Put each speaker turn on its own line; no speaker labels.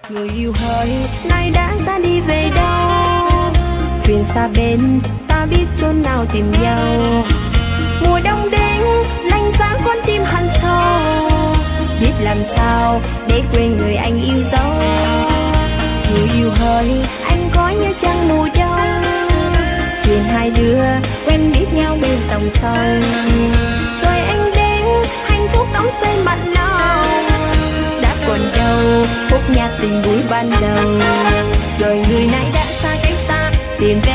Người yêu hỡi, nay đã ta đi về đâu? Thuyền xa bên, ta biết chốn nào tìm nhau. Mùa đông đến, lạnh giá con tim hằn sâu. Biết làm sao để quên người anh yêu dấu. Người yêu hỡi, anh có nhớ chăng mùa đông? Thuyền hai đứa quen biết nhau bên dòng sông. Rồi anh đến, hạnh phúc đắm say mặn nồng. Đã còn đâu, khúc nhạc tình vui ban đầu. Rồi người này đã xa cách xa, tìm về